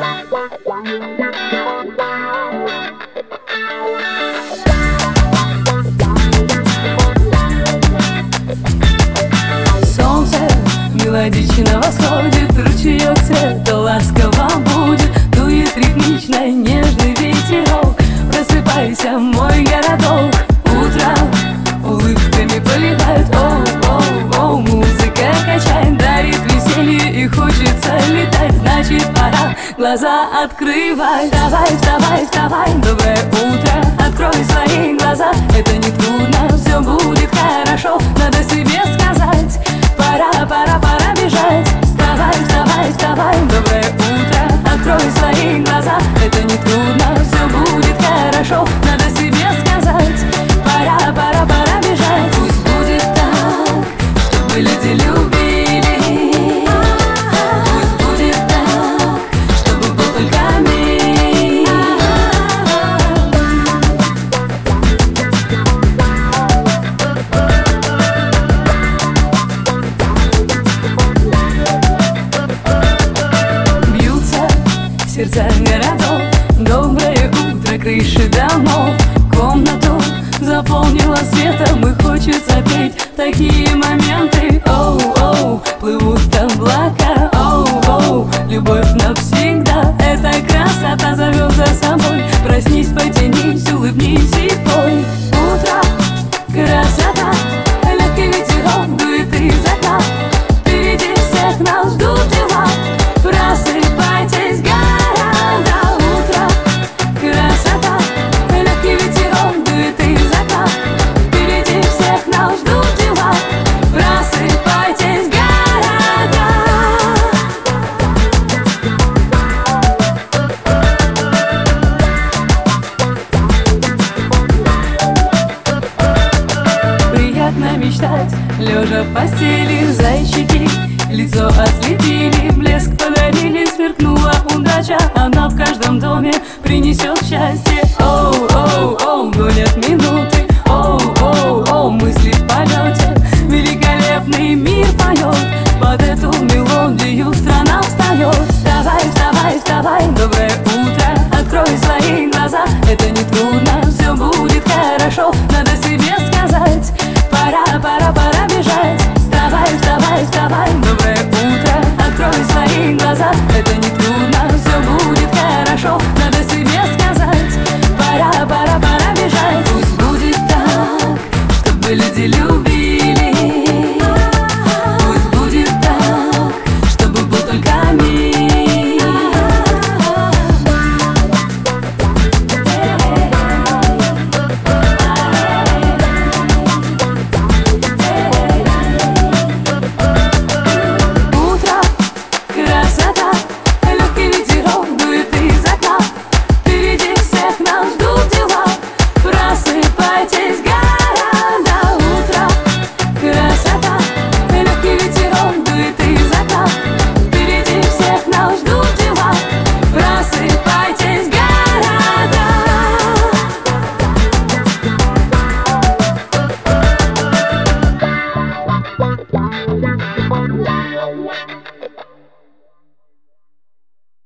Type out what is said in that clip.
Солнце мелодично восходит, ручеек цвета ласково будет, дует ритмично нежный ветерок. Просыпайся, мой городок, утро улыбками поливает. Оу, музыка качает, дарит веселье и хочется летать. Значит, пора глаза открывать. Вставай, вставай, вставай, доброе утро, открой свои глаза. Это не трудно, все будет хорошо, надо себе сказать. Пора, пора, пора бежать. Вставай, вставай, вставай, доброе утро, открой свои глаза. Это не трудно, все будет хорошо, надо себе сказать. Пора, пора, пора бежать. Пусть будет так, чтобы люди любили. Пусть будет так, чтобы был только мир. Бьются сердца городов, доброе утро, крыши домов. Комнату заполнила светом и хочется петь такие моменты. Оу, плывут облака. Оу, любовь навсегда. Эта красота зовет за собой. Проснись, потянись, улыбнись и пой. Утро, красота, легкий ветерок дует из окна. Впереди всех нас ждут дела. Просыпайтесь, города. Утро, красота, легкий ветерок дует из окна. Впереди всех нас ждут дела. Просыпайтесь, города. Приятно мечтать, лежа в постели, зайчики лицо ослепили, блеск подарили, сверкнула удача. Она в каждом доме принесет счастье. Оу, гонят минуты. Оу, мысли в полете. Великолепный мир поет, под эту мелодию страна встает. Вставай, вставай, вставай, доброе утро, открой свои глаза. Это не трудно, все будет хорошо, надо себе сказать. Пора, пора, пора бежать. Вставай, вставай, вставай, доброе утро, открой свои глаза. Это не трудно.